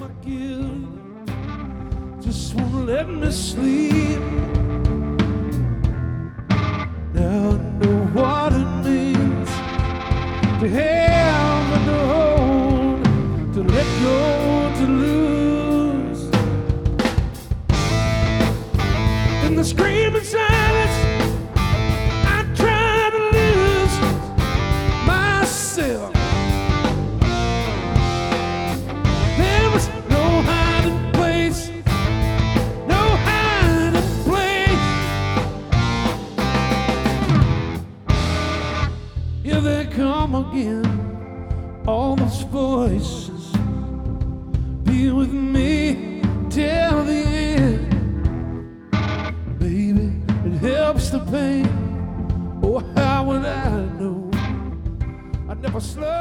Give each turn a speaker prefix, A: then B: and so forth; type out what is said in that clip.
A: guilt just won't let me sleep. Now I know what it means to have and to hold, to let go, to lose. In the screaming silence, I try to lose myself. There was no hiding place, no hiding place. Here they come again, all those voices. Be with me till the end. Baby, it helps the pain. Oh, how would I know? I never slept.